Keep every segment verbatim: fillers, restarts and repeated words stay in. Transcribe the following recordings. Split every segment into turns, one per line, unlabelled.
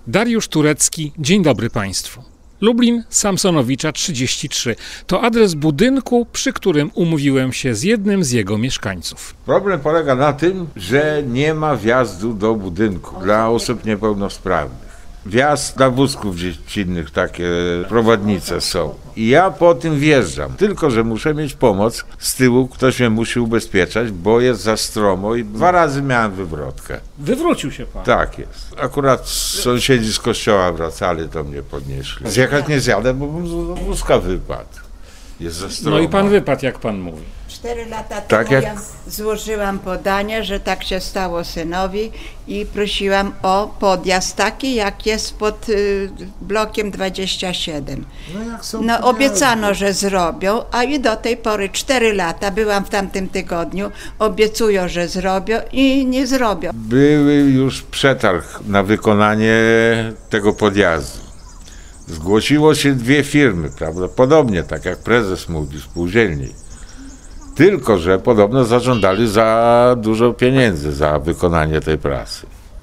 Dariusz Turecki, dzień dobry Państwu. Lublin, Samsonowicza trzydzieści trzy. To adres budynku, przy którym umówiłem się z jednym z jego mieszkańców.
Problem polega na tym, że nie ma wjazdu do budynku dla osób niepełnosprawnych. Wjazd dla wózków dziecinnych, takie prowadnice są. I ja po tym wjeżdżam, tylko że muszę mieć pomoc. Z tyłu ktoś mnie musi ubezpieczać, bo jest za stromo i dwa razy miałem wywrotkę.
Wywrócił się pan?
Tak jest. Akurat sąsiedzi z kościoła wracali, to mnie podnieśli. Zjechać nie zjadę, bo bym z wózka wypadł. Jest za stromo.
No i pan wypadł, jak pan mówi.
Cztery lata temu
Tak jak...
ja złożyłam podanie, że tak się stało synowi i prosiłam o podjazd taki, jak jest pod y, blokiem dwadzieścia siedem.
No, jak są
no obiecano, że zrobią, a i do tej pory cztery lata, byłam w tamtym tygodniu, obiecują, że zrobią i nie zrobią.
Były już przetarg na wykonanie tego podjazdu. Zgłosiło się dwie firmy, prawdopodobnie, tak jak prezes mówi, spółdzielni. Tylko że podobno zażądali za dużo pieniędzy za wykonanie tej pracy.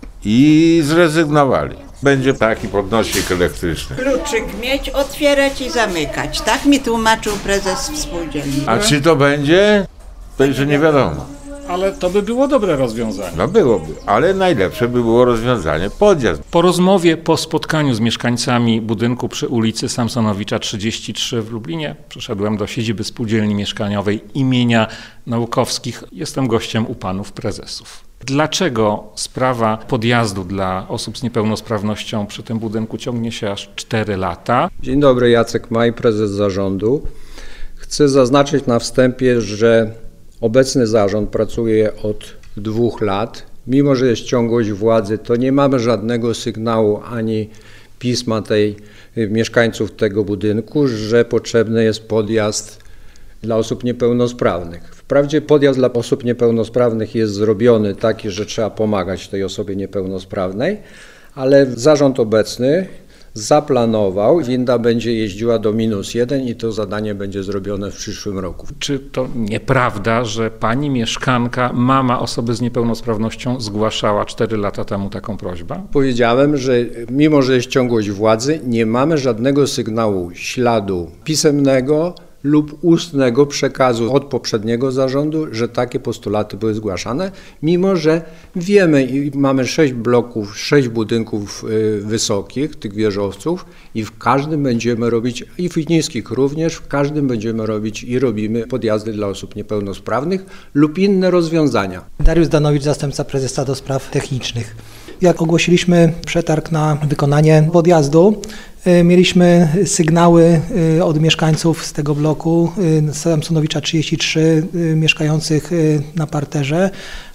I zrezygnowali. Będzie taki podnośnik elektryczny.
Kluczyk mieć, otwierać i zamykać. Tak mi tłumaczył prezes spółdzielni.
A czy to będzie? To jeszcze nie wiadomo.
Ale to by było dobre rozwiązanie.
No byłoby, ale najlepsze by było rozwiązanie podjazd.
Po rozmowie, po spotkaniu z mieszkańcami budynku przy ulicy Samsonowicza trzydzieści trzy w Lublinie przeszedłem do siedziby spółdzielni mieszkaniowej imienia Naukowskich. Jestem gościem u panów prezesów. Dlaczego sprawa podjazdu dla osób z niepełnosprawnością przy tym budynku ciągnie się aż cztery lata?
Dzień dobry, Jacek Maj, prezes zarządu. Chcę zaznaczyć na wstępie, że obecny zarząd pracuje od dwóch lat. Mimo że jest ciągłość władzy, to nie mamy żadnego sygnału ani pisma tej mieszkańców tego budynku, że potrzebny jest podjazd dla osób niepełnosprawnych. Wprawdzie podjazd dla osób niepełnosprawnych jest zrobiony taki, że trzeba pomagać tej osobie niepełnosprawnej, ale zarząd obecny zaplanował, winda będzie jeździła do minus jeden i to zadanie będzie zrobione w przyszłym roku.
Czy to nieprawda, że pani mieszkanka, mama osoby z niepełnosprawnością zgłaszała cztery lata temu taką prośbę?
Powiedziałem, że mimo że jest ciągłość władzy, nie mamy żadnego sygnału, śladu pisemnego lub ustnego przekazu od poprzedniego zarządu, że takie postulaty były zgłaszane, mimo że wiemy i mamy sześć bloków, sześć budynków wysokich, tych wieżowców i w każdym będziemy robić, i w niskich również, w każdym będziemy robić i robimy podjazdy dla osób niepełnosprawnych lub inne rozwiązania.
Dariusz Zdanowicz, zastępca prezesa do spraw technicznych. Jak ogłosiliśmy przetarg na wykonanie podjazdu, mieliśmy sygnały od mieszkańców z tego bloku Samsonowicza trzydzieści trzy mieszkających na parterze,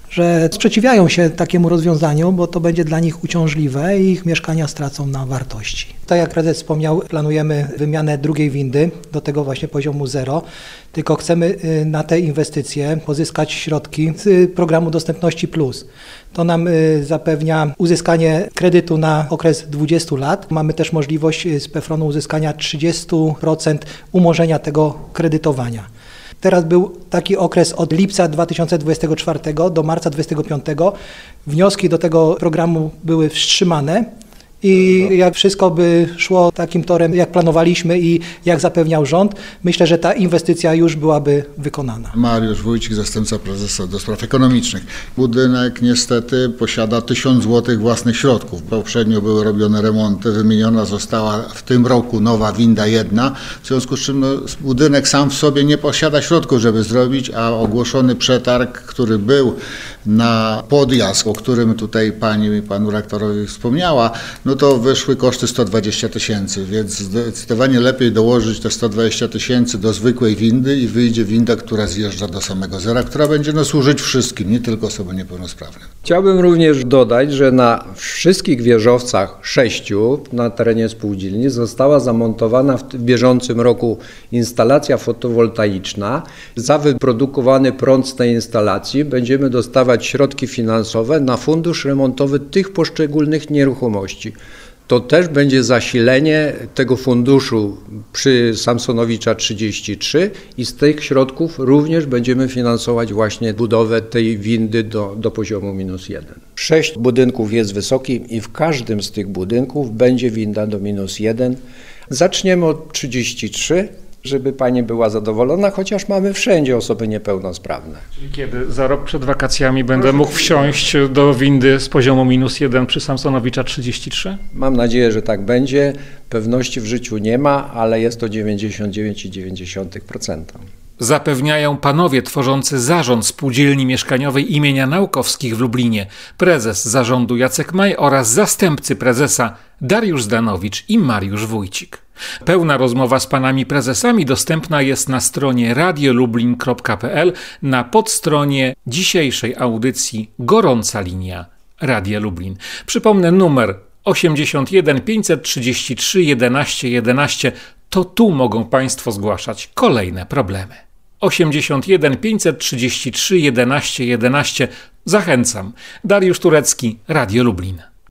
że sprzeciwiają się takiemu rozwiązaniu, bo to będzie dla nich uciążliwe i ich mieszkania stracą na wartości. Tak jak prezes wspomniał, planujemy wymianę drugiej windy do tego właśnie poziomu zero, tylko chcemy na te inwestycje pozyskać środki z programu Dostępności Plus. To nam zapewnia uzyskanie kredytu na okres dwudziestu lat. Mamy też możliwość z PFRON-u uzyskania trzydzieści procent umorzenia tego kredytowania. Teraz był taki okres od lipca dwa tysiące dwudziestego czwartego do marca dwudziestego piątego. Wnioski do tego programu były wstrzymane i jak wszystko by szło takim torem, jak planowaliśmy i jak zapewniał rząd, myślę, że ta inwestycja już byłaby wykonana.
Mariusz Wójcik, zastępca prezesa do spraw ekonomicznych. Budynek niestety posiada tysiąc złotych własnych środków. Poprzednio były robione remonty, wymieniona została w tym roku nowa winda jedna, w związku z czym no, budynek sam w sobie nie posiada środków, żeby zrobić, a ogłoszony przetarg, który był na podjazd, o którym tutaj pani panu rektorowi wspomniała, no to wyszły koszty sto dwadzieścia tysięcy, więc zdecydowanie lepiej dołożyć te sto dwadzieścia tysięcy do zwykłej windy i wyjdzie winda, która zjeżdża do samego zera, która będzie no, służyć wszystkim, nie tylko osobom niepełnosprawnym.
Chciałbym również dodać, że na wszystkich wieżowcach sześciu na terenie spółdzielni została zamontowana w bieżącym roku instalacja fotowoltaiczna. Za wyprodukowany prąd z tej instalacji będziemy dostawać środki finansowe na fundusz remontowy tych poszczególnych nieruchomości. to też będzie zasilenie tego funduszu przy Samsonowicza trzydzieści trzy i z tych środków również będziemy finansować właśnie budowę tej windy do, do poziomu minus jeden. Sześć budynków jest wysokich i w każdym z tych budynków będzie winda do minus jeden. Zaczniemy od trzydzieści trzy, żeby pani była zadowolona, chociaż mamy wszędzie osoby niepełnosprawne.
Czyli kiedy za rok przed wakacjami będę mógł wsiąść do windy z poziomu minus jeden przy Samsonowicza trzydzieści trzy?
Mam nadzieję, że tak będzie. Pewności w życiu nie ma, ale jest to dziewięćdziesiąt dziewięć przecinek dziewięć procent.
Zapewniają panowie tworzący zarząd Spółdzielni Mieszkaniowej imienia Naukowskich w Lublinie, prezes zarządu Jacek Maj oraz zastępcy prezesa Dariusz Zdanowicz i Mariusz Wójcik. Pełna rozmowa z panami prezesami dostępna jest na stronie radiolublin kropka p l na podstronie dzisiejszej audycji Gorąca Linia Radia Lublin. Przypomnę numer osiemdziesiąt jeden pięćset trzydzieści trzy jedenaście jedenaście. To tu mogą państwo zgłaszać kolejne problemy. osiemdziesiąt jeden pięćset trzydzieści trzy jedenaście jedenaście. Zachęcam. Dariusz Turecki, Radio Lublin.